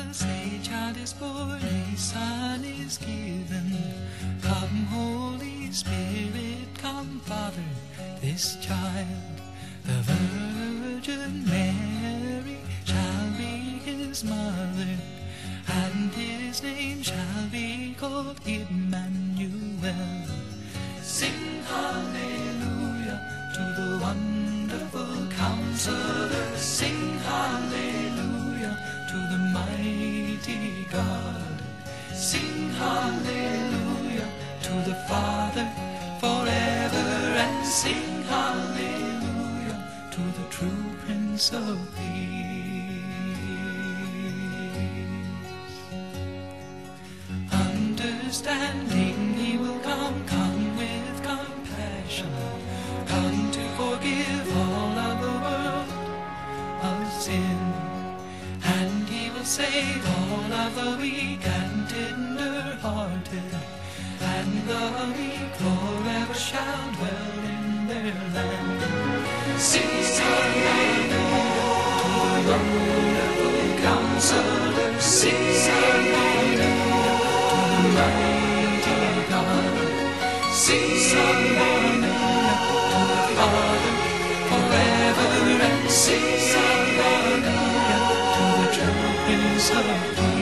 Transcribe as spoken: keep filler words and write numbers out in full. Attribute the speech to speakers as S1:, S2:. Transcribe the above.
S1: us a child is born, a son is given. Come, Holy Spirit, come, Father, this child. The Virgin Mary shall be his mother, and his name shall be called Emmanuel. Sing hallelujah to the wonderful Counselor. Sing hallelujah to the mighty God. Sing hallelujah to the Father forever, and sing hallelujah to the true Prince of Peace. Understanding he will come, come with compassion, come to forgive all of the world of sin. And he will save all of the weak and tender-hearted, and the meek forever shall dwell in their land. Sing hallelujah to the wonderful Counselor. Sing hallelujah to the mighty God. Sing hallelujah to the Father forever, and sing hallelujah to the true Prince of Peace.